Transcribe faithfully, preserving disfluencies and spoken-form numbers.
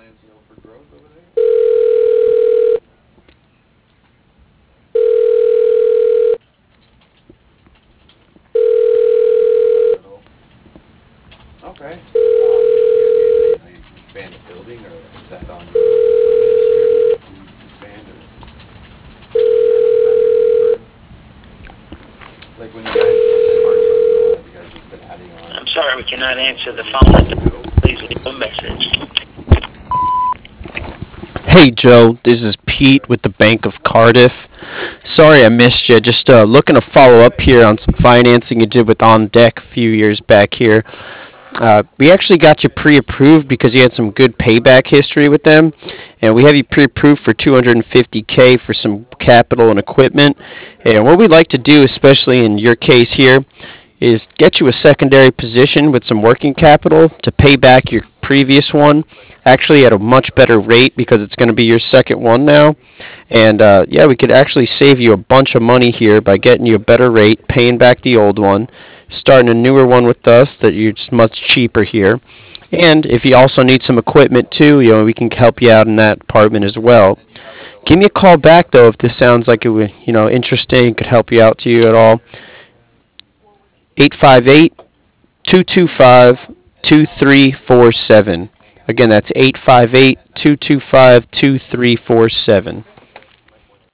plans, you know, for growth over there? Okay. Um, you guys need to expand the building, or is that on your administrator? Expand or? Like when you guys, you guys just been adding on. I'm sorry, we cannot answer the phone at the Please leave a message. Hey Joe, this is Pete with the Bank of Cardiff. Sorry I missed you. Just uh, looking to follow up here on some financing you did with On Deck a few years back here. Uh, we actually got you pre-approved because you had some good payback history with them, and we have you pre-approved for two hundred fifty k for some capital and equipment. And what we'd like to do, especially in your case here, is get you a secondary position with some working capital to pay back your previous one, actually at a much better rate because it's going to be your second one now. And uh, yeah, we could actually save you a bunch of money here by getting you a better rate, paying back the old one, starting a newer one with us that you're just much cheaper here. And if you also need some equipment too, you know, we can help you out in that department as well. Give me a call back though if this sounds like it would, you know, interesting, could help you out to you at all. eight five eight, two two five, two three four seven. Again, that's eight five eight, two two five, two three four seven.